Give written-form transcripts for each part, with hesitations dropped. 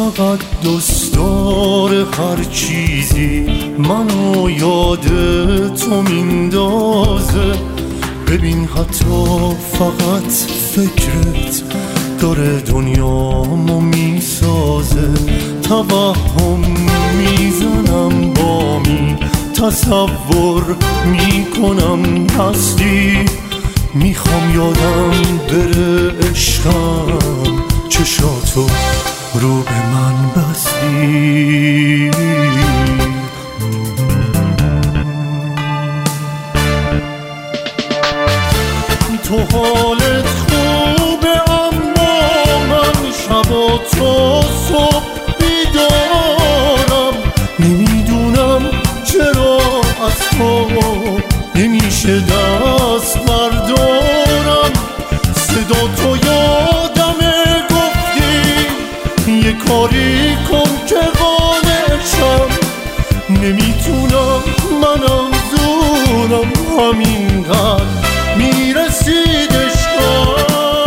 فقط دستار هر چیزی منو یاد تو میندازه. ببین حتی فقط فکرت داره دنیامو میسازه. توهم میزنم بامی، تصور میکنم هستی. میخوام یادم بره عشقم، چشاتو رو به من بستی. تو حالت خوبه اما من شب و تو صبح بیدارم. نمیدونم چرا از تو نمیشه دست بردارم. صدا تو یادمه گفتی یه کاری کن که قانعشم. نمیتونم منم زورم همینقدر میرسید عشقم.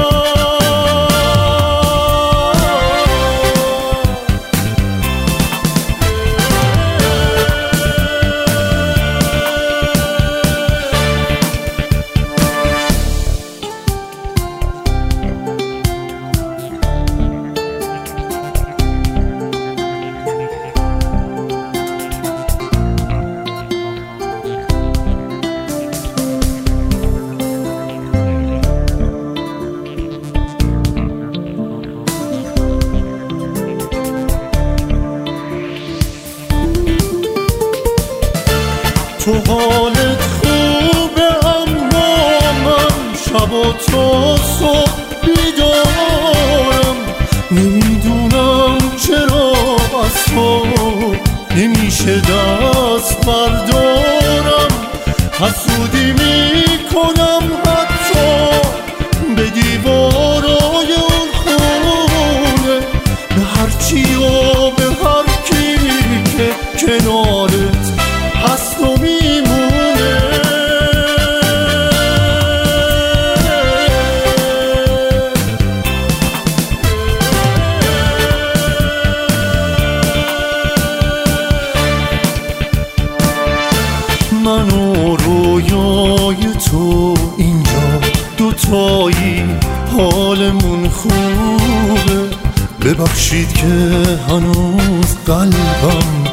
تو حالت خوبه اما من شب و تو صبح بیدارم. نمیدونم چرا از تو نمیشه دست بردارم. حسودی میکنم حتی به دیوارای اون خونه، به هرچی و به هر کی که کنارت هست و میمونه. من و رویای تو اینجا دوتایی حالمون خوبه. ببخشید که هنوز قلبم